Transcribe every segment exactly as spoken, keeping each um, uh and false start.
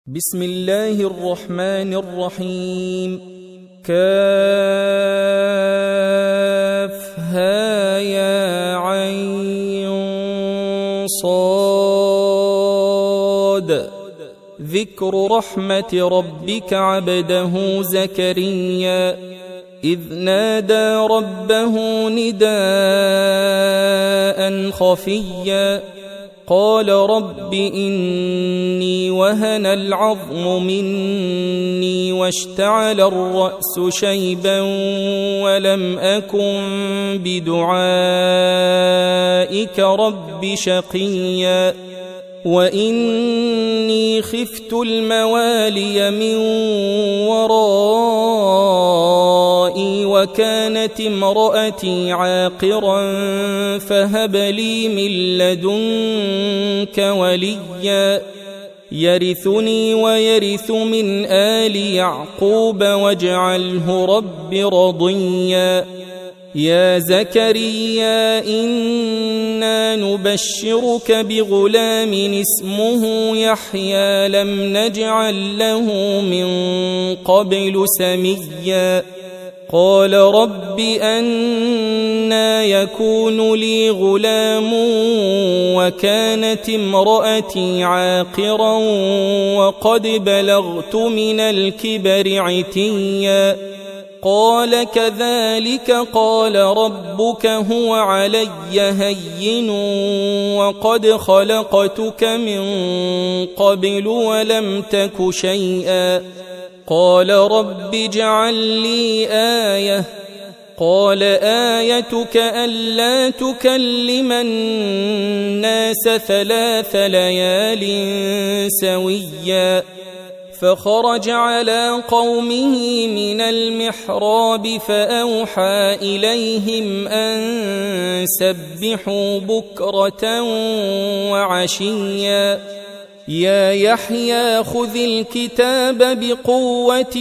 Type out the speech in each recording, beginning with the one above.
بسم الله الرحمن الرحيم. كافها يا عين صاد. ذكر رحمة ربك عبده زكريا إذ نادى ربه نداء خفيا قال رب إني وهن العظم مني واشتعل الرأس شيبا ولم أكن بدعائك رب شقيا وإني خفت الموالي من ورائي وكانت امرأتي عاقرا فهب لي من لدنك وليا يرثني ويرث من آل يعقوب واجعله رب رضيا. يا زكريا إنا نبشرك بغلام اسمه يحيى لم نجعل له من قبل سميا قال رب أنى يكون لي غلام وكانت امرأتي عاقرا وقد بلغت من الكبر عتيا قال كذلك قال ربك هو علي هين وقد خلقتك من قبل ولم تك شيئا قال رب اجعل لي آية قال آيتك ألا تكلم الناس ثلاث ليال سويا فخرج على قومه من المحراب فأوحى إليهم أن سبحوا بكرة وعشيا يا يحيى خذ الكتاب بقوة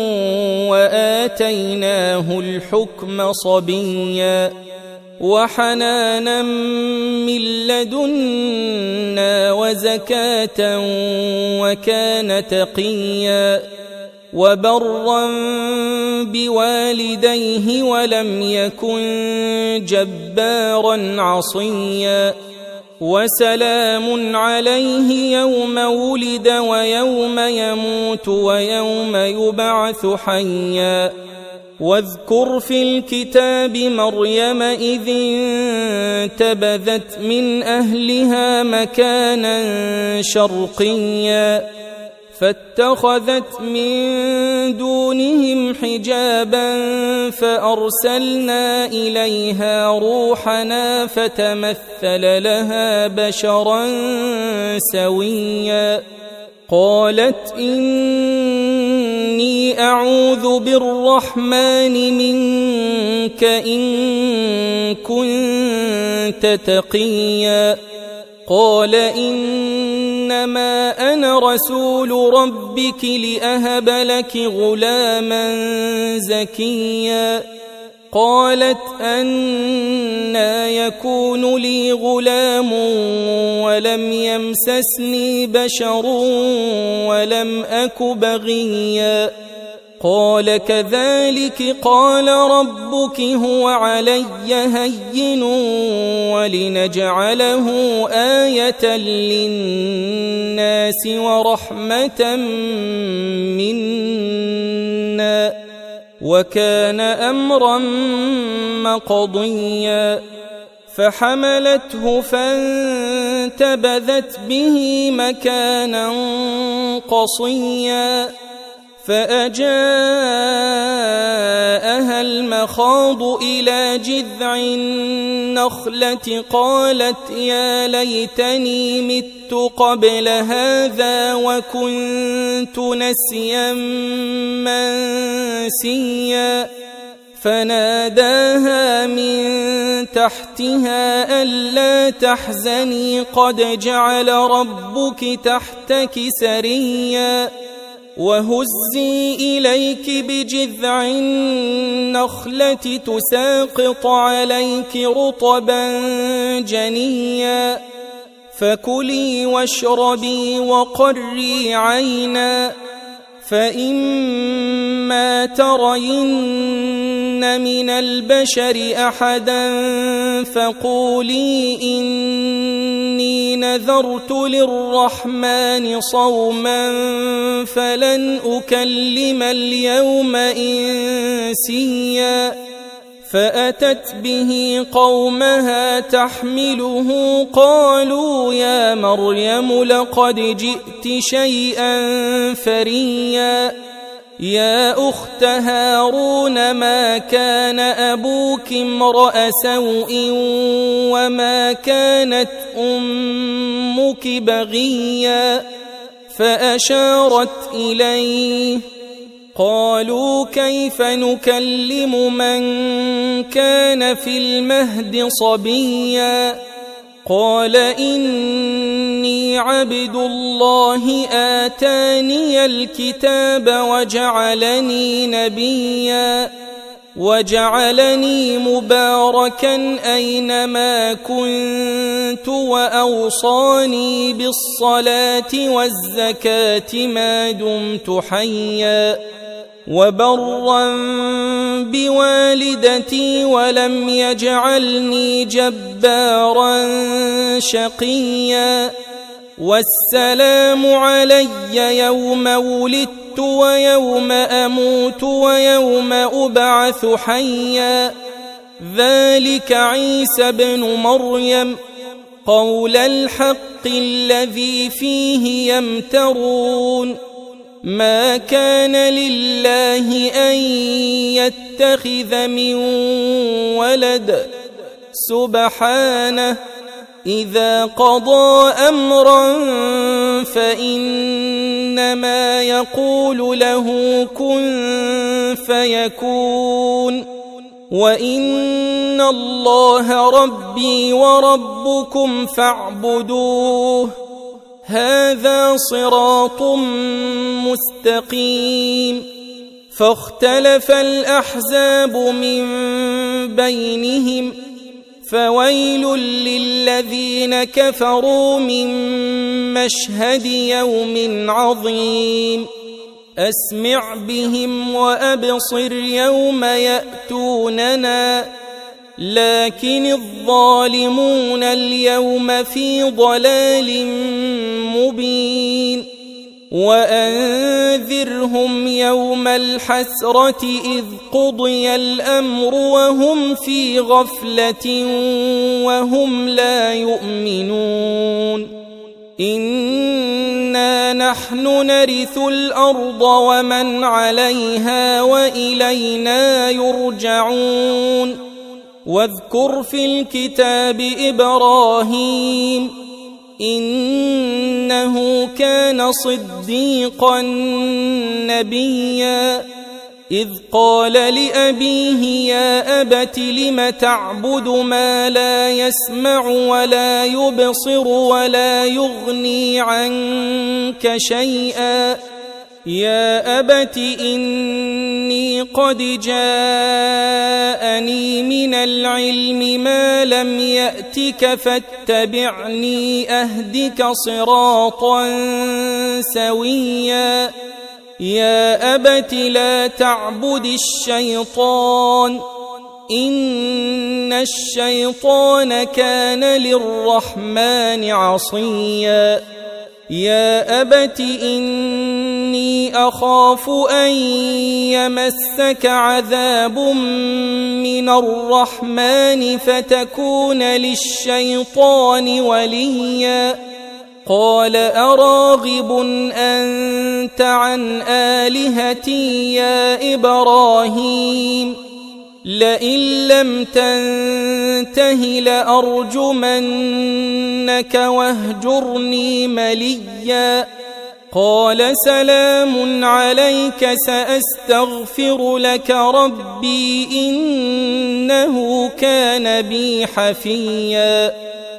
وآتيناه الحكم صبيا وحنانا من لدنا وزكاة وكان تقيا وبرا بوالديه ولم يكن جبارا عصيا وسلام عليه يوم ولد ويوم يموت ويوم يبعث حيا واذكر في الكتاب مريم إذ انتبذت من أهلها مكانا شرقيا فاتخذت من دونهم حجابا فأرسلنا إليها روحنا فتمثل لها بشرا سويا قالت إني أعوذ بالرحمن منك إن كنت تقيا قال إنما أنا رسول ربك لأهب لك غلاما زكيا قالت أنى يكون لي غلام ولم يمسسني بشر ولم أك بغيا قال كذلك قال ربك هو علي هين ولنجعله آية للناس ورحمة منا وكان أمرا مقضيا فحملته فانتبذت به مكانا قصيا فأجاءها المخاض إلى جذع النخلة قالت يا ليتني مت قبل هذا وكنت نسيا منسيا فناداها من تحتها ألا تحزني قد جعل ربك تحتك سريا وهزي إليك بجذع النخلة تساقط عليك رطبا جنيا فكلي واشربي وقري عينا، فإما ترين من البشر أحدا فقولي إني نذرت للرحمن صوما فلن أكلم اليوم إنسيا. فأتت به قومها تحمله قالوا يا مريم لقد جئت شيئا فريا. يا أخت هارون ما كان أبوك امرأ سوء وما كانت أمك بغيا. فأشارت إليه قالوا كيف نكلم من كان في المهد صبيا. قال إني عبد الله آتاني الكتاب وجعلني نبيا وجعلني مباركا أينما كنت وأوصاني بالصلاة والزكاة ما دمت حيا وبرا بوالدتي ولم يجعلني جبارا شقيا. والسلام علي يوم ولدت ويوم أموت ويوم أبعث حيا. ذلك عيسى بن مريم قول الحق الذي فيه يمترون. ما كان لله أن يتخذ من ولد سبحانه إذا قضى أمرا فإنما يقول له كن فيكون. وإن الله ربي وربكم فاعبدوه هذا صراط مستقيم. فاختلف الأحزاب من بينهم فويل للذين كفروا من مشهد يوم عظيم. أسمع بهم وأبصر يوم يأتوننا لكن الظالمون اليوم في ضلال مبين. وأنذرهم يوم الحسرة إذ قضي الأمر وهم في غفلة وهم لا يؤمنون. إنا نحن نرث الأرض ومن عليها وإلينا يرجعون. واذكر في الكتاب إبراهيم إنه كان صديقا نبيا. إذ قال لأبيه يا أبت لم تعبد ما لا يسمع ولا يبصر ولا يغني عنك شيئا. يا أبت إني قد جاءني من العلم ما لم يأتك فاتبعني أهدك صراطا سويا. يا أبت لا تعبد الشيطان إن الشيطان كان للرحمن عصيا. يا أبت إني أخاف أن يمسك عذاب من الرحمن فتكون للشيطان وليا. قال أراغب أنت عن آلهتي يا إبراهيم لئن لم تنته لأرجمنك واهجرني مليا. قال سلام عليك سأستغفر لك ربي إنه كان بي حفيا.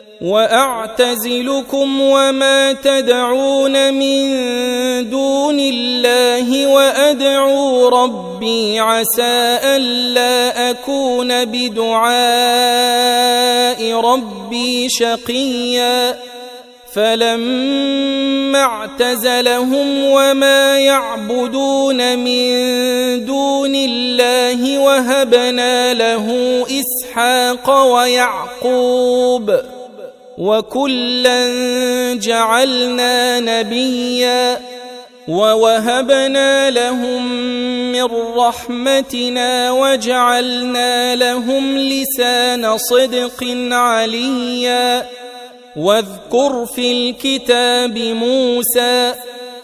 وأعتزلكم وما تدعون من دون الله وأدعو ربي عسى ألا أكون بدعاء ربي شقيا. فلما اعتزلهم وما يعبدون من دون الله وهبنا له إسحاق ويعقوب وكلا جعلنا نبيا ووهبنا لهم من رحمتنا وجعلنا لهم لسان صدق عليا واذكر في الكتاب موسى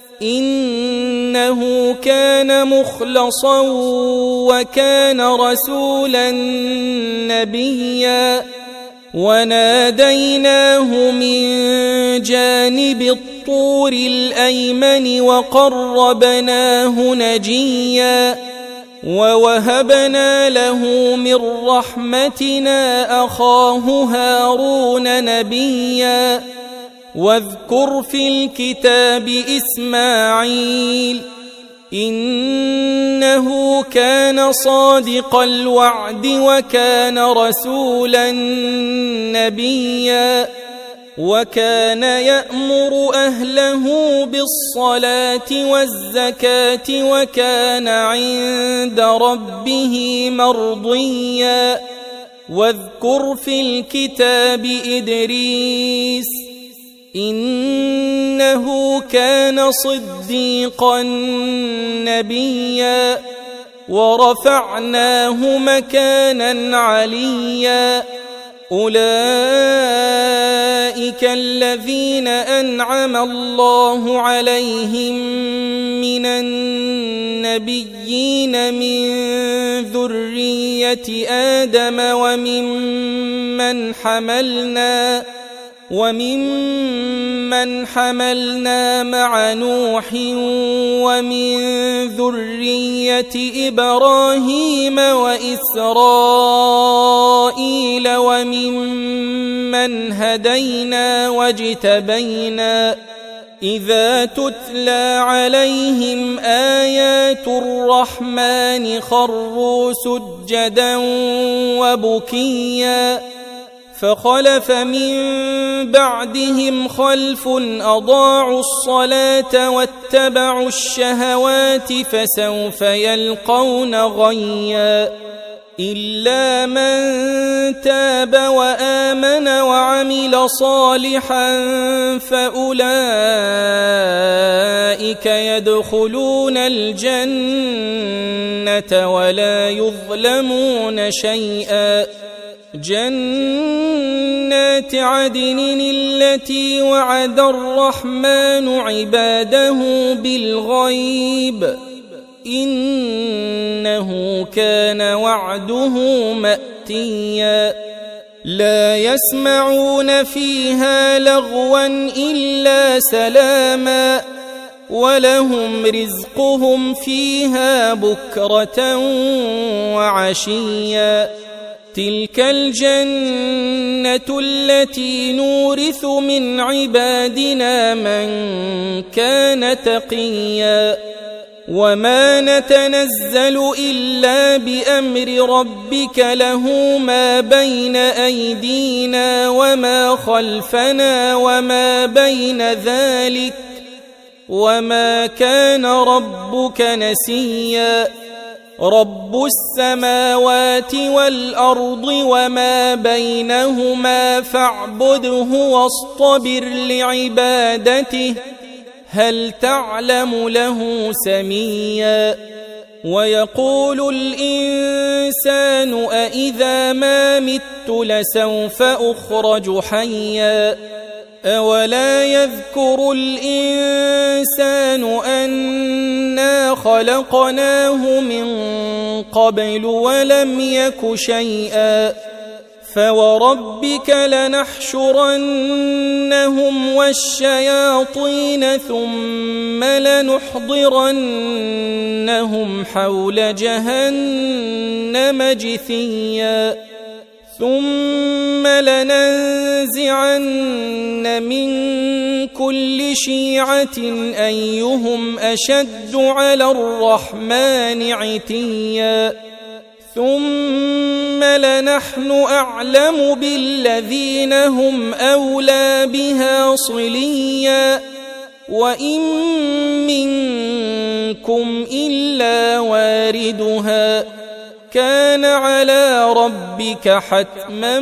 إنه كان مخلصا وكان رسولا نبيا وناديناه من جانب الطور الأيمن وقربناه نجيا ووهبنا له من رحمتنا أخاه هارون نبيا واذكر في الكتاب إسماعيل إنه كان صادق الوعد وكان رسولا نبيا وكان يأمر أهله بالصلاة والزكاة وكان عند ربه مرضيا واذكر في الكتاب إدريس إنه كان صديقا نبيا ورفعناه مكانا عليا أولئك الذين أنعم الله عليهم من النبيين من ذرية آدم وممن حملنا وممن حملنا مع نوح ومن ذرية إبراهيم وإسرائيل وممن هدينا واجتبينا إذا تتلى عليهم آيات الرحمن خروا سجدا وبكيا فخلف من بعدهم خلف أضاعوا الصلاة واتبعوا الشهوات فسوف يلقون غيا إلا من تاب وآمن وعمل صالحا فأولئك يدخلون الجنة ولا يظلمون شيئا جنات عدن التي وعد الرحمن عباده بالغيب إنه كان وعده مأتيا لا يسمعون فيها لغوا إلا سلاما ولهم رزقهم فيها بكرة وعشيا تلك الجنة التي نورث من عبادنا من كان تقيا وما نتنزل إلا بأمر ربك له ما بين أيدينا وما خلفنا وما بين ذلك وما كان ربك نسيا رب السماوات والأرض وما بينهما فاعبده واصطبر لعبادته هل تعلم له سميا ويقول الإنسان أإذا ما مت لسوف أخرج حيا أولا يذكر الإنسان أنا خلقناه من قبل ولم يك شيئا فوربك لنحشرنهم والشياطين ثم لنحضرنهم حول جهنم جثيا ثم لننزعن من كل شيعة أيهم أشد على الرحمن عتيا ثم لنحن أعلم بالذين هم أولى بها صليا وإن منكم إلا واردها كان على ربك حتما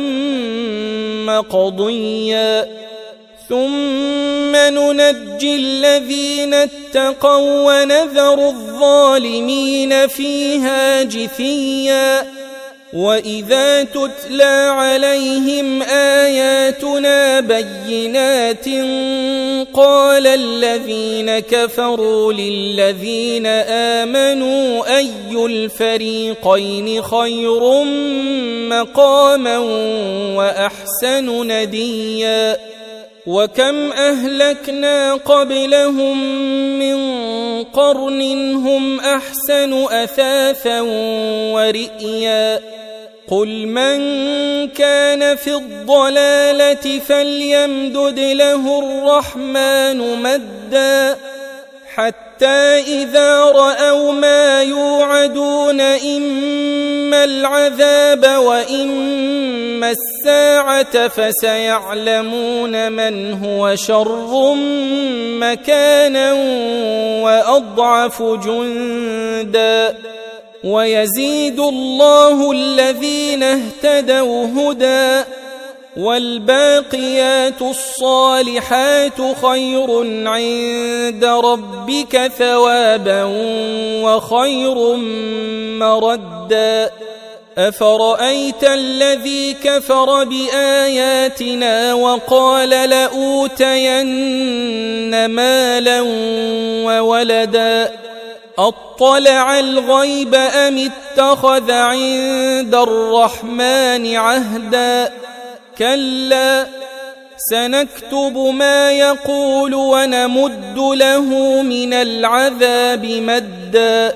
مقضيا ثم ننجي الذين اتقوا ونذر الظالمين فيها جثيا وإذا تتلى عليهم آياتنا بينات قال الذين كفروا للذين آمنوا أي الفريقين خير مقاما وأحسن نديا وكم أهلكنا قبلهم من قرن هم أحسن أثاثا ورئيا قل من كان في الضلالة فليمدد له الرحمن مدا حتى إذا رأوا ما يوعدون إما العذاب وإما الساعة فسيعلمون من هو شر مكانا وأضعف جندا ويزيد الله الذين اهتدوا هدى والباقيات الصالحات خير عند ربك ثوابا وخير مردا أفرأيت الذي كفر بآياتنا وقال لأوتين مالا وولدا أطلع الغيب أم اتخذ عند الرحمن عهدا كلا سنكتب ما يقول ونمد له من العذاب مدا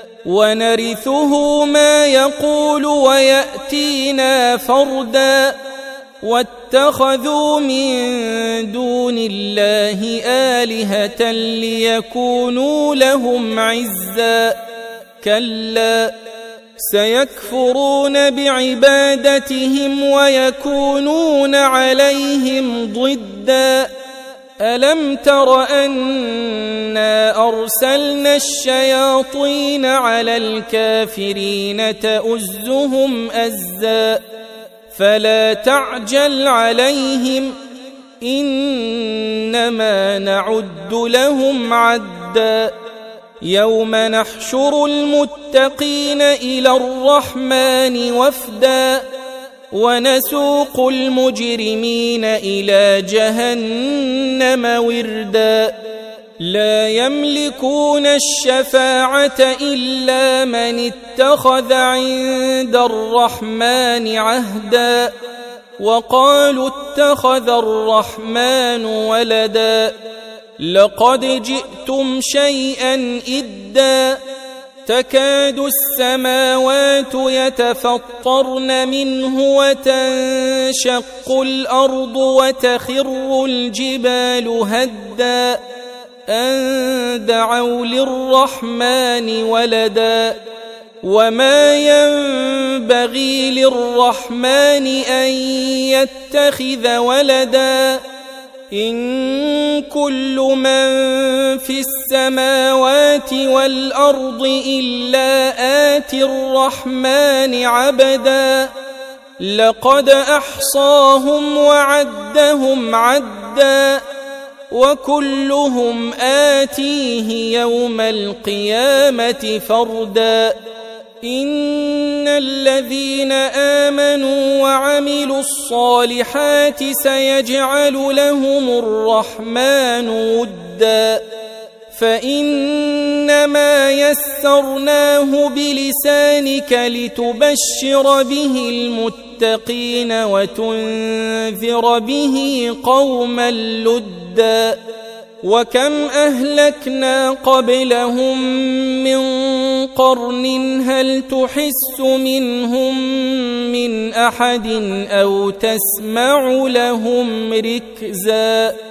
ونرثه ما يقول ويأتينا فردا واتخذوا من دون الله آلهة ليكونوا لهم عزا كلا سيكفرون بعبادتهم ويكونون عليهم ضدا ألم تر أنا أرسلنا الشياطين على الكافرين تؤزهم أزا فلا تعجل عليهم إنما نعد لهم عدا يوم نحشر المتقين إلى الرحمن وفدا ونسوق المجرمين إلى جهنم وردا لا يملكون الشفاعة إلا من اتخذ عند الرحمن عهدا وقالوا اتخذ الرحمن ولدا لقد جئتم شيئا إدا تكاد السماوات يتفطرن منه وتنشق الأرض وتخر الجبال هدا أن دعوا للرحمن ولدا وما ينبغي للرحمن أن يتخذ ولدا إن كل من في السماوات والأرض إلا آتي الرحمن عبدا لقد أحصاهم وعدهم عدا وكلهم آتيه يوم القيامة فردا إن الذين آمنوا وعملوا الصالحات سيجعل لهم الرحمن ودا فإنما يسرناه بلسانك لتبشر به المتقين وتنذر به قوما لدا وكم أهلكنا قبلهم من قرن هل تحس منهم من أحد أو تسمع لهم ركزا